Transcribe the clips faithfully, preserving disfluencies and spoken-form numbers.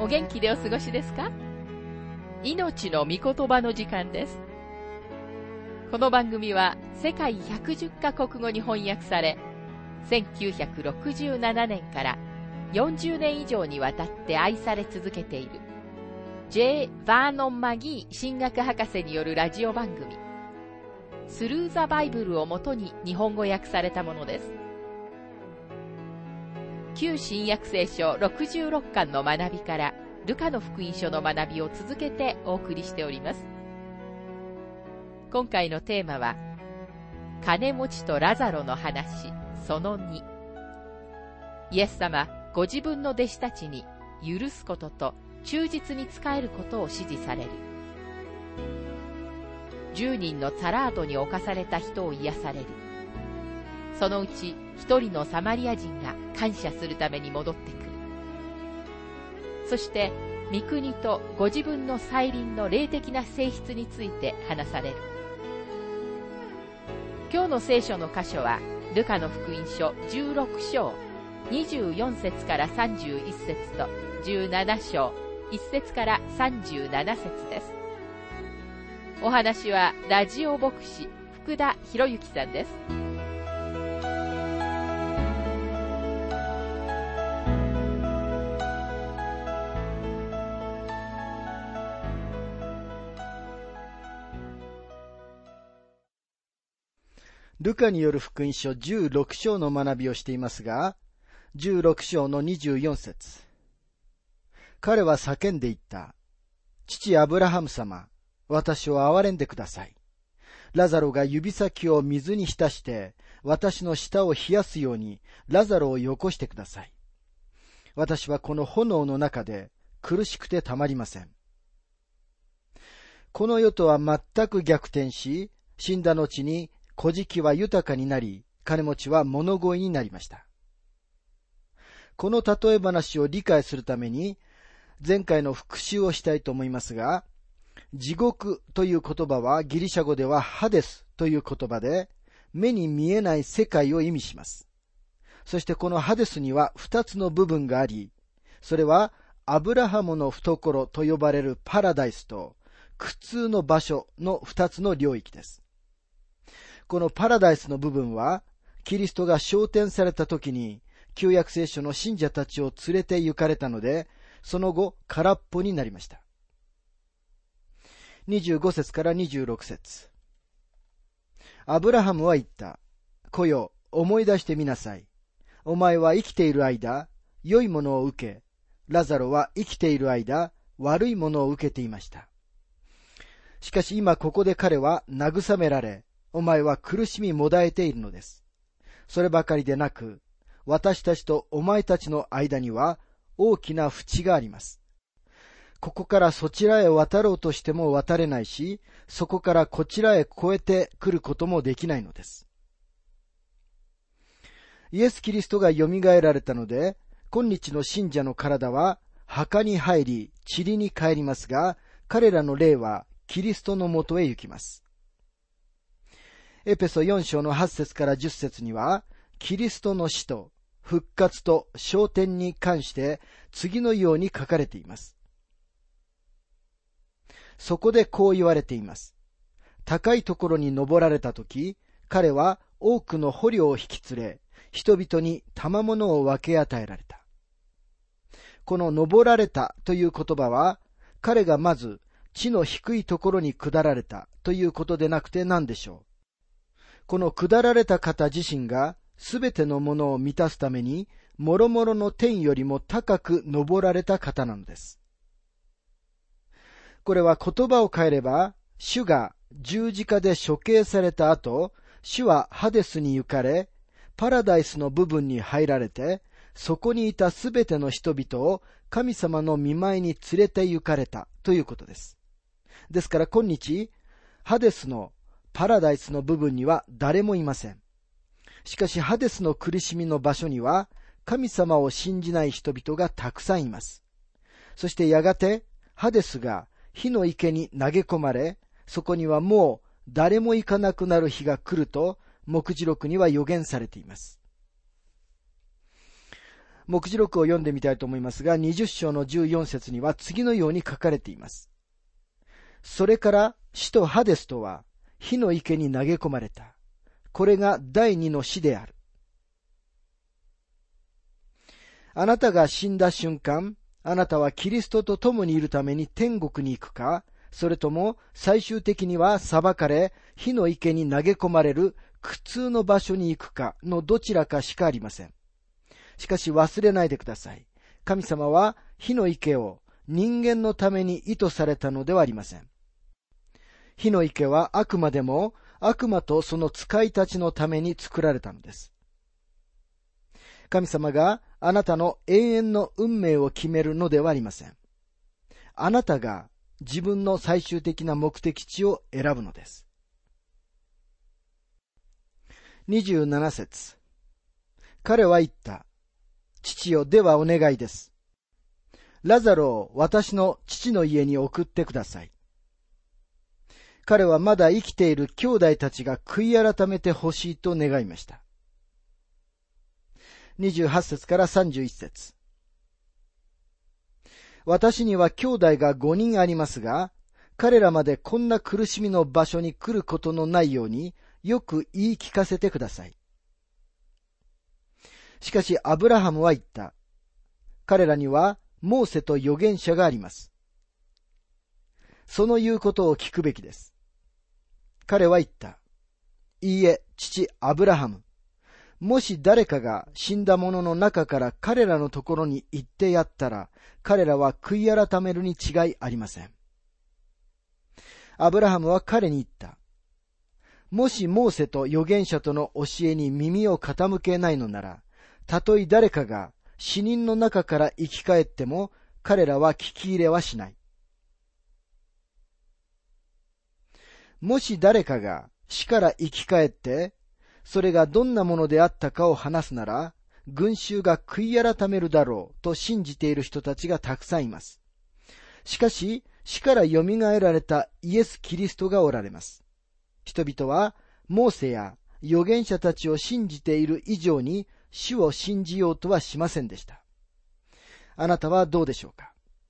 お元気でお過ごしですか？命の御言葉の時間です。この番組は世界ひゃくじゅっカ国語に翻訳され、せんきゅうひゃくろくじゅうななねんからよんじゅうねん以上にわたって愛され続けている J. バーノン・マギー神学博士によるラジオ番組スルー・ザ・バイブルをもとに日本語訳されたものです。旧新約聖書ろくじゅうろっかんの学びからルカの福音書の学びを続けてお送りしております。今回のテーマは金持ちとラザロの話そのに。イエス様ご自分の弟子たちに許すことと忠実に仕えることを指示される。十人のサラートに侵された人を癒される。そのうち一人のサマリア人が感謝するために戻ってくる。そして御国とご自分の再臨の霊的な性質について話される。今日の聖書の箇所はルカの福音書じゅうろくしょうにじゅうよんせつからさんじゅういっせつとじゅうななしょういっせつからさんじゅうななせつです。お話はラジオ牧師福田博之さんです。 ルカによる福音書じゅうろくしょうの学びをしていますが、じゅうろくしょうのにじゅうよんせつ。彼は叫んで言った。父アブラハム様、私を憐れんでください。ラザロが指先を水に浸して、私の舌を冷やすように、ラザロをよこしてください。私はこの炎の中で苦しくてたまりません。この世とは全く逆転し、死んだ後に、小じは豊かになり、金持ちは物乞いになりました。この例え話を理解するために、前回の復習をしたいと思いますが、地獄という言葉はギリシャ語ではハデスという言葉で、目に見えない世界を意味します。そしてこのハデスには二つの部分があり、それはアブラハムの懐と呼ばれるパラダイスと苦痛の場所の二つの領域です。このパラダイスの部分は、キリストが昇天された時に、旧約聖書の信者たちを連れて行かれたので、その後、空っぽになりました。にじゅうごせつからにじゅうろくせつ。アブラハムは言った。子よ、思い出してみなさい。お前は生きている間、良いものを受け、ラザロは生きている間、悪いものを受けていました。しかし今ここで彼は慰められ、お前は苦しみもだえているのです。そればかりでなく、私たちとお前たちの間には大きな淵があります。ここからそちらへ渡ろうとしても渡れないし、そこからこちらへ越えてくることもできないのです。イエス・キリストが蘇られたので、今日の信者の体は墓に入り、塵に帰りますが、彼らの霊はキリストのもとへ行きます。エペソよんしょうのはっせつからじゅっせつには、キリストの死と復活と昇天に関して次のように書かれています。そこでこう言われています。高いところに登られたとき、彼は多くの捕虜を引き連れ、人々に賜物を分け与えられた。この登られたという言葉は、彼がまず地の低いところに下られたということでなくて何でしょう。この下られた方自身がすべてのものを満たすために、もろもろの天よりも高く登られた方なのです。これは言葉を変えれば、主が十字架で処刑された後、主はハデスに行かれ、パラダイスの部分に入られて、そこにいたすべての人々を神様の御前に連れて行かれたということです。ですから今日、ハデスのパラダイスの部分には誰もいません。しかしハデスの苦しみの場所には神様を信じない人々がたくさんいます。そしてやがてハデスが火の池に投げ込まれ、そこにはもう誰も行かなくなる日が来ると、黙示録には予言されています。 目次録を読んでみたいと思いますが、にじゅっ章のじゅうよん節には次のように書かれています。それから死とハデスとは火の池に投げ込まれた。これが第二の死である。あなたが死んだ瞬間、あなたはキリストと共にいるために天国に行くか、それとも最終的には裁かれ、火の池に投げ込まれる苦痛の場所に行くかのどちらかしかありません。しかし忘れないでください。神様は火の池を人間のために意図されたのではありません。火の池はあくまでも悪魔とその使いたちのために作られたのです。神様があなたの永遠の運命を決めるのではありません。あなたが自分の最終的な目的地を選ぶのです。にじゅうなな節。彼は言った。父よ、ではお願いです。ラザロを私の父の家に送ってください。彼はまだ生きている兄弟たちが悔い改めてほしいと願いました。にじゅうはち節からさんじゅういち節。私には兄弟がごにんありますが、彼らまでこんな苦しみの場所に来ることのないようによく言い聞かせてください。しかしアブラハムは言った。彼らにはモーセと預言者があります。その言うことを聞くべきです。彼は言った。いいえ、父アブラハム。もし誰かが死んだ者の中から彼らのところに行ってやったら、彼らは悔い改めるに違いありません。アブラハムは彼に言った。もしモーセと預言者との教えに耳を傾けないのなら、たとえ誰かが死人の中から生き返っても、彼らは聞き入れはしない。もし誰かが死から生き返って、それがどんなものであったかを話すなら、群衆が悔い改めるだろうと信じている人たちがたくさんいます。しかし、死からよみがえられたイエス・キリストがおられます。人々は、モーセや預言者たちを信じている以上に、主を信じようとはしませんでした。あなたはどうでしょうか。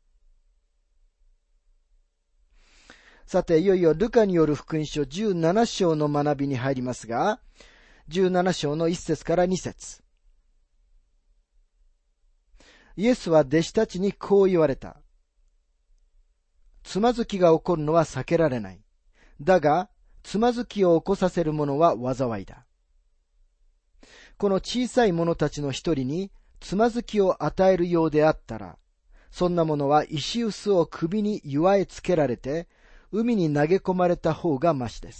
さて、いよいよルカによる福音書じゅうなな章の学びに入りますが、じゅうなな章のいち節からに節。イエスは弟子たちにこう言われた。つまずきが起こるのは避けられない。だが、つまずきを起こさせるものは災いだ。この小さい者たちの一人につまずきを与えるようであったら、そんなものは石臼を首に結えつけられて、海に投げ込まれた方がましです。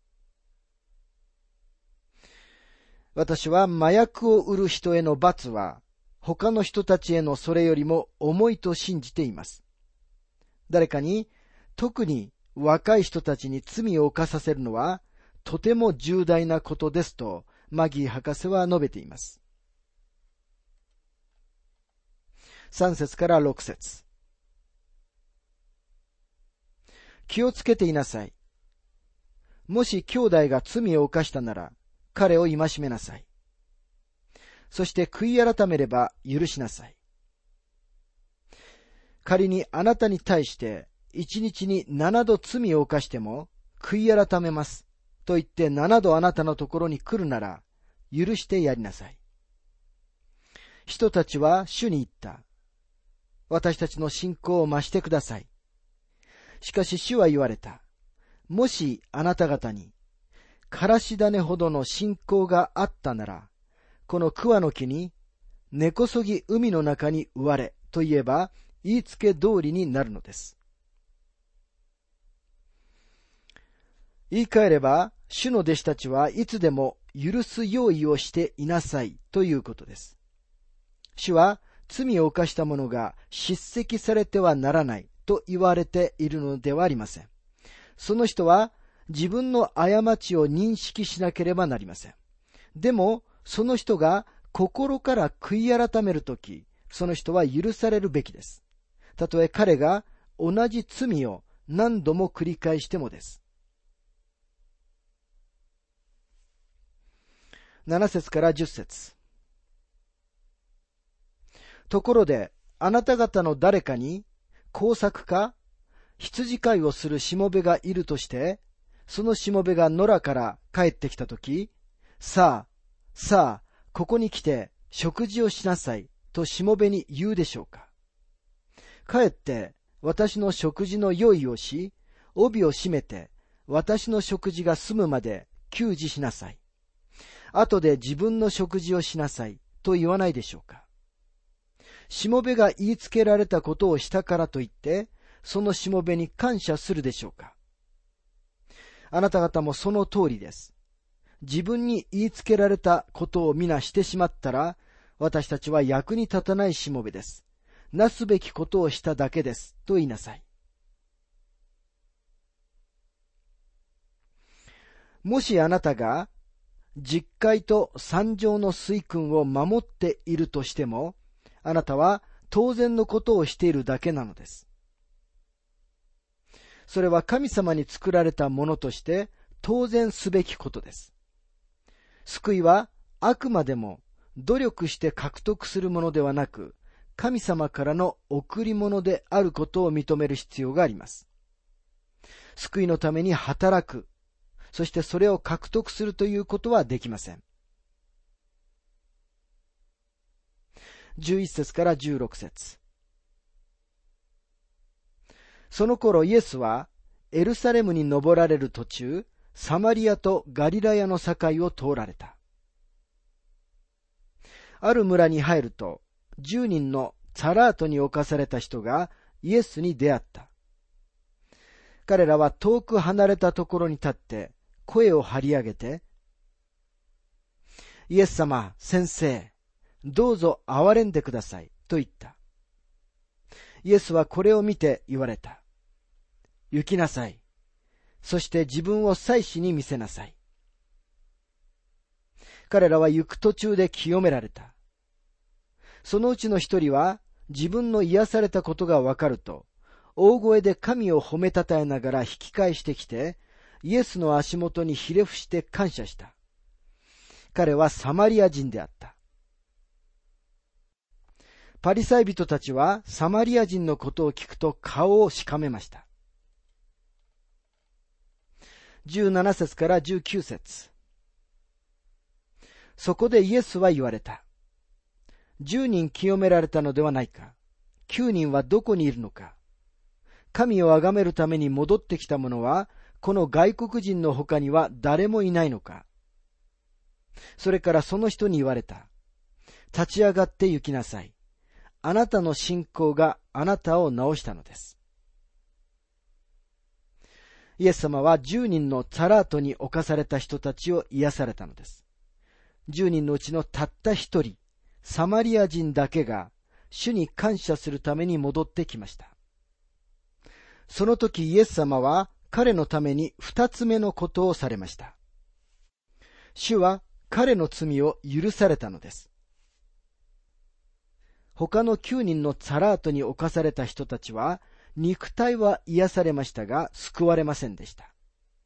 私は麻薬を売る人への罰は、他の人たちへのそれよりも重いと信じています。誰かに、特に若い人たちに罪を犯させるのは、とても重大なことですと、マギー博士は述べています。さん節からろく節。気をつけていなさい。もし兄弟が罪を犯したなら、彼を戒めなさい。そして悔い改めれば許しなさい。仮にあなたに対して一日に七度罪を犯しても悔い改めますと言って七度あなたのところに来るなら許してやりなさい。人たちは主に言った。私たちの信仰を増してください。しかし主は言われた。もしあなた方にからし種ほどの信仰があったなら、この桑の木に根こそぎ海の中に植われと言えば言いつけ通りになるのです。言い換えれば、主の弟子たちはいつでも許す用意をしていなさいということです。主は罪を犯した者が叱責されてはならないと言われているのではありません。その人は自分の過ちを認識しなければなりません。でも、その人が心から悔い改めるとき、その人は許されるべきです。たとえ彼が同じ罪を何度も繰り返してもです。なな節からじゅっ節。 ところで、あなた方の誰かに、工作か、羊飼いをするしもべがいるとして、そのしもべが野良から帰ってきたとき、さあ、さあ、ここに来て食事をしなさいとしもべに言うでしょうか。帰って私の食事の用意をし、帯を締めて私の食事が済むまで給仕しなさい。後で自分の食事をしなさいと言わないでしょうか。しもべが言いつけられたことをしたからといって、そのしもべに感謝するでしょうか。あなた方もその通りです。自分に言いつけられたことを皆してしまったら、私たちは役に立たないしもべです。なすべきことをしただけです。と言いなさい。もしあなたが、十戒と三条の水訓を守っているとしても、あなたは当然のことをしているだけなのです。それは神様に作られたものとして当然すべきことです。救いはあくまでも努力して獲得するものではなく、神様からの贈り物であることを認める必要があります。救いのために働く、そしてそれを獲得するということはできません。じゅういっ節からじゅうろく節。その頃イエスはエルサレムに登られる途中、サマリアとガリラヤの境を通られた。ある村に入ると、十人のツァラートに侵された人がイエスに出会った。彼らは遠く離れたところに立って声を張り上げて、イエス様、先生、どうぞ憐れんでください、と言った。イエスはこれを見て言われた。行きなさい。そして自分を祭司に見せなさい。彼らは行く途中で清められた。そのうちの一人は自分の癒されたことがわかると、大声で神を褒めたたえながら引き返してきて、イエスの足元にひれ伏して感謝した。彼はサマリア人であった。パリサイ人たちはサマリア人のことを聞くと顔をしかめました。じゅうなな節からじゅうきゅう節。そこでイエスは言われた。十人清められたのではないか。九人はどこにいるのか。神を崇めるために戻ってきた者は、この外国人の他には誰もいないのか。それからその人に言われた。立ち上がって行きなさい。あなたの信仰があなたを治したのです。イエス様は十人のツァラートに侵された人たちを癒されたのです。十人のうちのたった一人、サマリア人だけが主に感謝するために戻ってきました。その時イエス様は彼のために二つ目のことをされました。主は彼の罪を許されたのです。他の九人のツァラートに侵された人たちは、肉体は癒されましたが救われませんでした。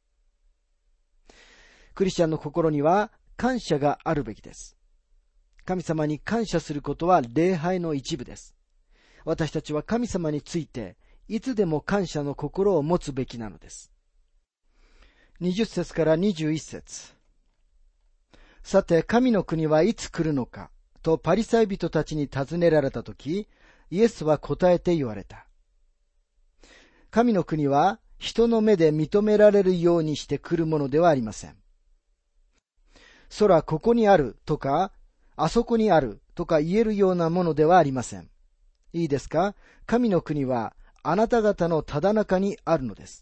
クリスチャンの心には感謝があるべきです。神様に感謝することは礼拝の一部です。私たちは神様についていつでも感謝の心を持つべきなのです。にじゅっ節からにじゅういち節。さて神の国はいつ来るのかとパリサイ人たちに尋ねられたとき、イエスは答えて言われた。神の国は人の目で認められるようにして来るものではありません。空ここにあるとか、あそこにあるとか言えるようなものではありません。いいですか？神の国はあなた方のただ中にあるのです。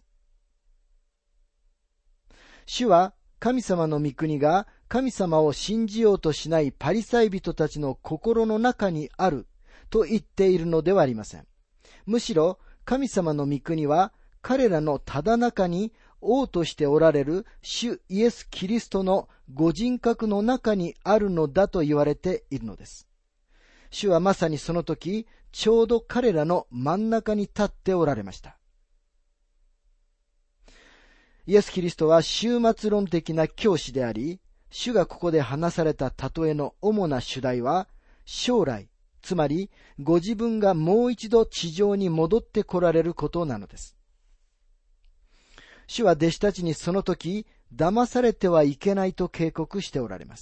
主は神様の御国が神様を信じようとしないパリサイ人たちの心の中にあると言っているのではありません。むしろ神様の御国は彼らのただ中に王としておられる主イエス・キリストのご人格の中にあるのだと言われているのです。主はまさにその時、ちょうど彼らの真ん中に立っておられました。イエス・キリストは終末論的な教師であり、主がここで話された例えの主な主題は、将来、 つまり、ご自分がもう一度地上に戻って来られることなのです。主は弟子たちにその時、騙されてはいけないと警告しておられます。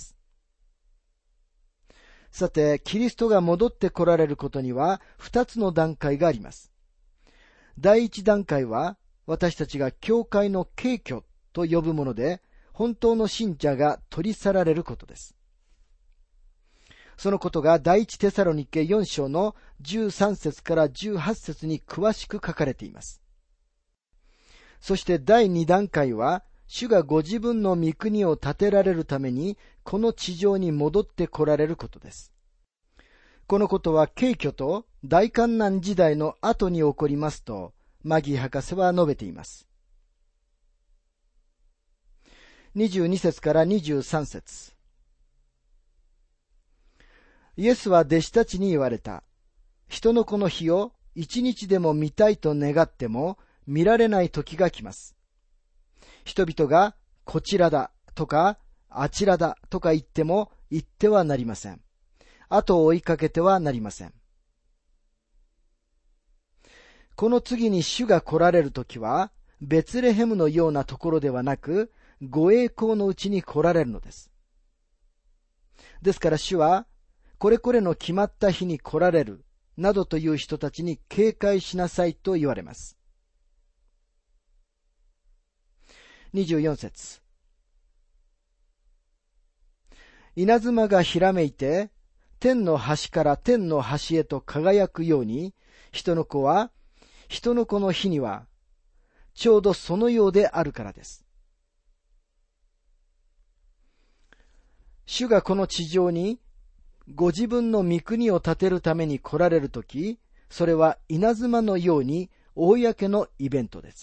さて、キリストが戻って来られることには、二つの段階があります。第一段階は、私たちが教会の敬虚と呼ぶもので、本当の信者が取り去られることです。そのことが第一テサロニケよん章のじゅうさん節からじゅうはち節に詳しく書かれています。そして第二段階は、主がご自分の御国を建てられるために、この地上に戻って来られることです。このことは敬虚と大観難時代の後に起こりますと、マギー博士は述べています。にじゅうに節からにじゅうさん節。イエスは弟子たちに言われた。人の子の日を一日でも見たいと願っても見られない時が来ます。人々がこちらだとかあちらだとか言っても言ってはなりません。後を追いかけてはなりません。この次に主が来られる時はベツレヘムのようなところではなくご栄光のうちに来られるのです。ですから主はこれこれの決まった日に来られるなどという人たちに警戒しなさいと言われます。にじゅうよん節。稲妻がひらめいて天の端から天の端へと輝くように、人の子は人の子の日にはちょうどそのようであるからです。主がこの地上にご自分の御国を建てるために来られるとき、それは稲妻のように公のイベントです。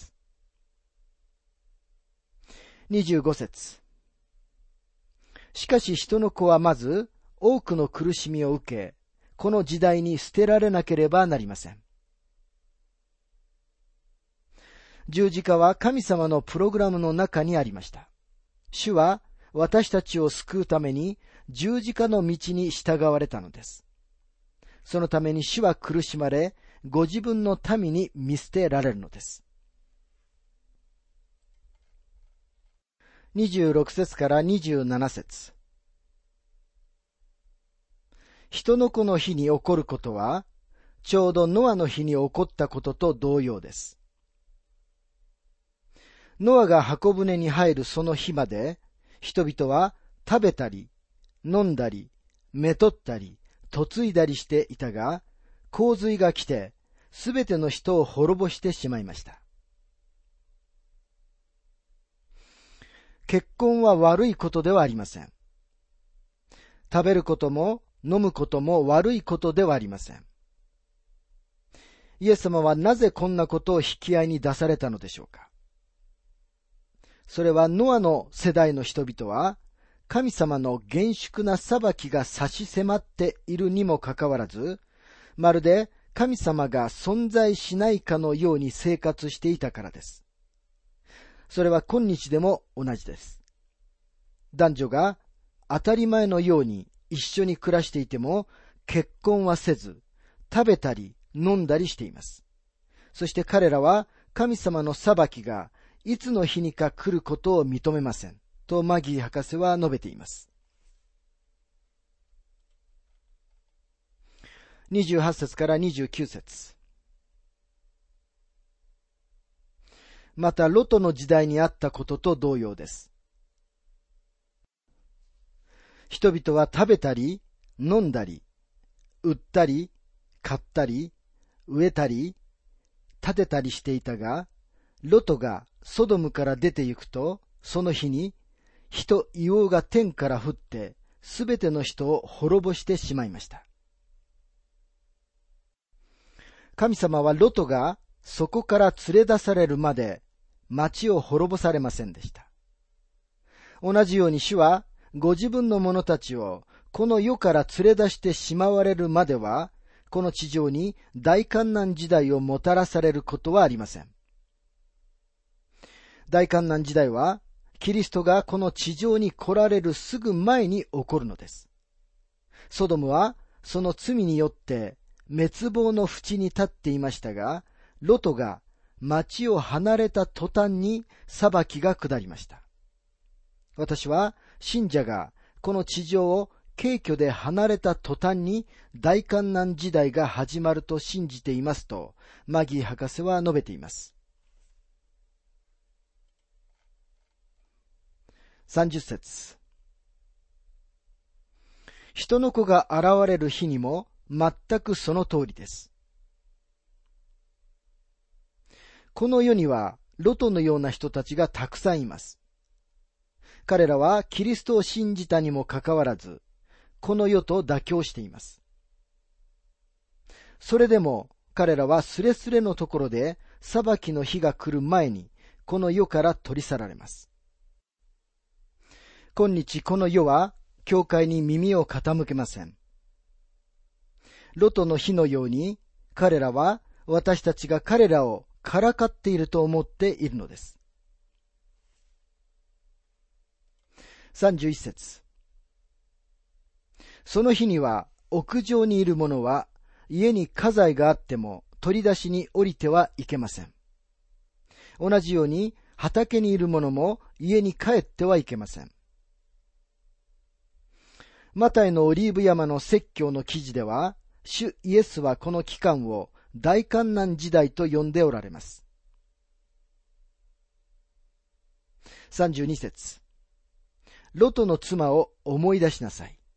にじゅうご節。しかし人の子はまず多くの苦しみを受け、この時代に捨てられなければなりません。十字架は神様のプログラムの中にありました。主は私たちを救うために十字架の道に従われたのです。そのために主は苦しまれ、ご自分の民に見捨てられるのです。にじゅうろく節からにじゅうなな節。人の子の日に起こることは、ちょうどノアの日に起こったことと同様です。ノアが箱舟に入るその日まで、人々は食べたり、飲んだり、めとったり、嫁いだりしていたが、洪水が来て、すべての人を滅ぼしてしまいました。結婚は悪いことではありません。食べることも飲むことも悪いことではありません。イエス様はなぜこんなことを引き合いに出されたのでしょうか。それはノアの世代の人々は、神様の厳粛な裁きが差し迫っているにもかかわらず、まるで神様が存在しないかのように生活していたからです。それは今日でも同じです。男女が当たり前のように一緒に暮らしていても結婚はせず、食べたり飲んだりしています。そして彼らは神様の裁きがいつの日にか来ることを認めません。とマギー博士は述べています。にじゅうはち節からにじゅうきゅう節。またロトの時代にあったことと同様です。人々は食べたり、飲んだり、売ったり、買ったり、植えたり、建てたりしていたが、ロトがソドムから出て行くと、その日に、火と硫黄が天から降って、すべての人を滅ぼしてしまいました。神様はロトがそこから連れ出されるまで、町を滅ぼされませんでした。同じように主は、ご自分の者たちをこの世から連れ出してしまわれるまでは、この地上に大患難時代をもたらされることはありません。大患難時代は、キリストがこの地上に来られるすぐ前に起こるのです。ソドムはその罪によって滅亡の淵に立っていましたが、ロトが町を離れた途端に裁きが下りました。私は信者がこの地上を軽挙で離れた途端に大観難時代が始まると信じていますと、マギー博士は述べています。さんじゅっ節。人の子が現れる日にも全くその通りです。この世にはロトのような人たちがたくさんいます。彼らはキリストを信じたにもかかわらず、この世と妥協しています。それでも彼らはすれすれのところで裁きの日が来る前にこの世から取り去られます。今日この世は教会に耳を傾けません。ロトの日のように彼らは私たちが彼らをからかっていると思っているのです。さんじゅういち節。その日には屋上にいる者は家に家財があっても取り出しに降りてはいけません。同じように畑にいる者も家に帰ってはいけません。マタイのオリーブ山の説教の記事では、主イエスはこの期間を大観難時代と呼んでおられます。さんじゅうに節。ロトの妻を思い出しなさい。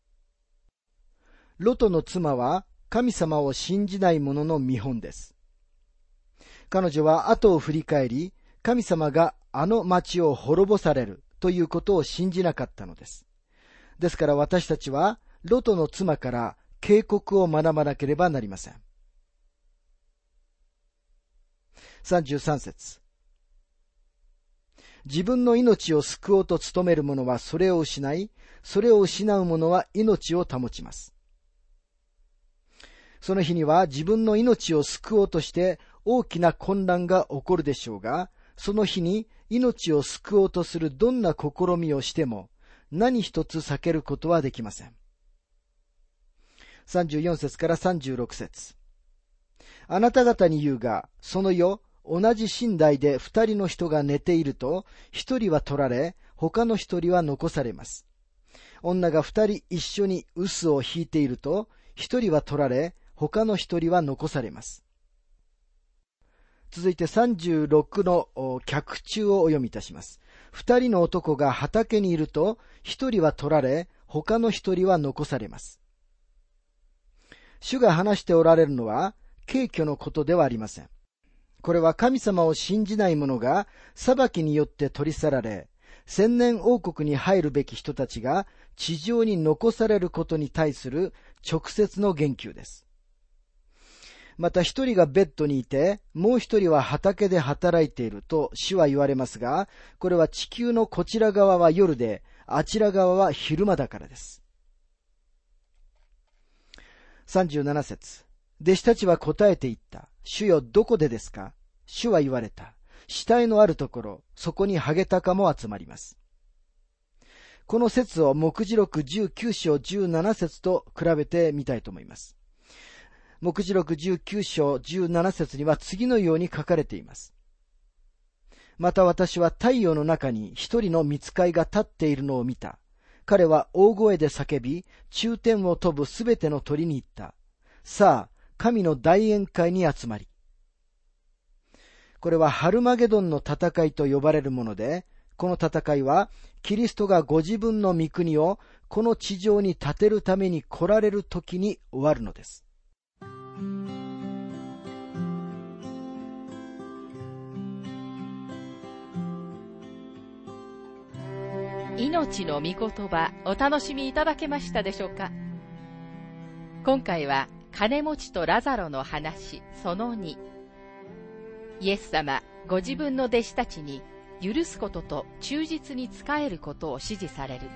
ロトの妻は神様を信じない者の見本です。彼女は後を振り返り、神様があの町を滅ぼされるということを信じなかったのです。ですから私たちはロトの妻から警告を学ばなければなりません。さんじゅうさん節。自分の命を救おうと努める者はそれを失い、それを失う者は命を保ちます。その日には自分の命を救おうとして大きな混乱が起こるでしょうが、その日に命を救おうとするどんな試みをしても何一つ避けることはできません。さんじゅうよん節からさんじゅうろく節。あなた方に言うが、その夜、同じ寝台で二人の人が寝ていると、一人は取られ、他の一人は残されます。女が二人一緒に臼を引いていると、一人は取られ、他の一人は残されます。続いてさんじゅうろくの脚注をお読みいたします。二人の男が畑にいると、一人は取られ、他の一人は残されます。主が話しておられるのは、軽挙のことではありません。これは神様を信じない者が裁きによって取り去られ、千年王国に入るべき人たちが地上に残されることに対する直接の言及です。また一人がベッドにいて、もう一人は畑で働いていると主は言われますが、これは地球のこちら側は夜で、あちら側は昼間だからです。さんじゅうなな節。弟子たちは答えて言った。主よ、どこでですか？主は言われた。死体のあるところ、そこにハゲタカも集まります。この説を黙示録じゅうきゅう章じゅうなな節と比べてみたいと思います。黙示録じゅうきゅう章じゅうなな節には次のように書かれています。また私は太陽の中に一人の御使いが立っているのを見た。彼は大声で叫び、中天を飛ぶすべての鳥に言った。さあ、神の大宴会に集まり。これはハルマゲドンの戦いと呼ばれるもので、この戦いはキリストがご自分の御国をこの地上に建てるために来られる時に終わるのです。 命の御言葉、お楽しみいただけましたでしょうか。今回は金持ちとラザロの話そのに。イエス様ご自分の弟子たちに許すことと忠実に仕えることを指示される。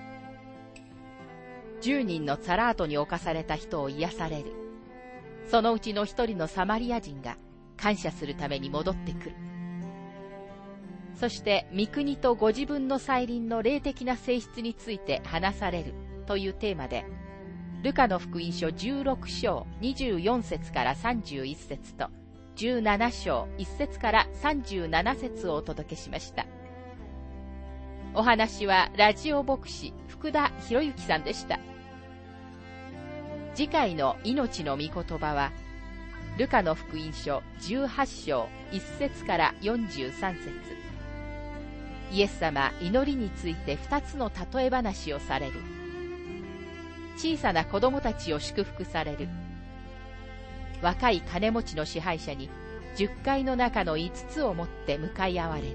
十人のツァラートに侵された人を癒される。そのうちの一人のサマリア人が感謝するために戻ってくる。そして御国とご自分の再臨の霊的な性質について話されるというテーマで、 ルカの福音書じゅうろく章にじゅうよん節からさんじゅういち節とじゅうなな章いち節からさんじゅうなな節をお届けしました。お話はラジオ牧師福田博之さんでした。次回の命の御言葉は、ルカの福音書じゅうはち章いち節からよんじゅうさん節。イエス様祈りについてふたつの例え話をされる。小さな子供たちを祝福される。若い金持ちの支配者にじゅっかいの中のいつつを持って向かい合われる。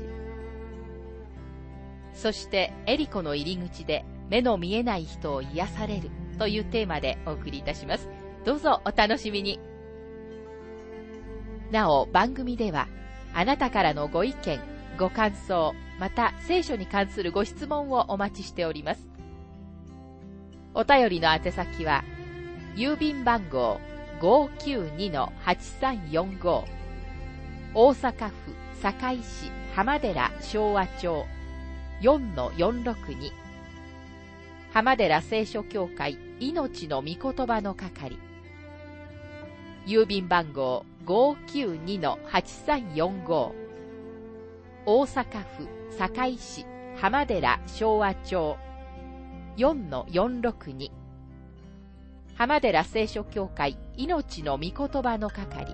そしてエリコの入り口で目の見えない人を癒されるというテーマでお送りいたします。どうぞお楽しみに。なお番組ではあなたからのご意見、ご感想、また聖書に関するご質問をお待ちしております。お便りの宛先は郵便番号 ごーきゅうにのはちさんよんご 大阪府堺市浜寺昭和町 よんのよんろくに 浜寺聖書協会命の御言葉の係、郵便番号 ごーきゅうにのはちさんよんご 大阪府堺市浜寺昭和町 よんのよんろくに 浜寺聖書協会命の御言葉の係。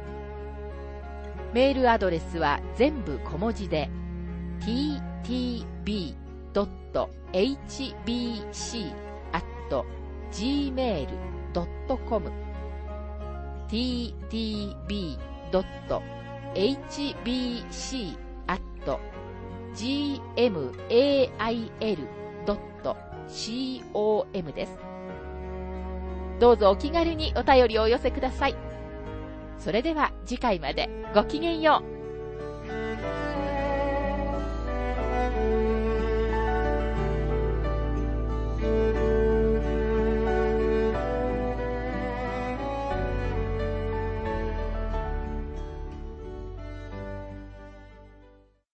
メールアドレスは全部小文字で ティーティービードットエイチビーシーアットジーメールドットコム ティーティービードットエイチビーシーアットジーエムエーアイエルドットコム です。どうぞお気軽にお便りをお寄せください。それでは次回までごきげんよう。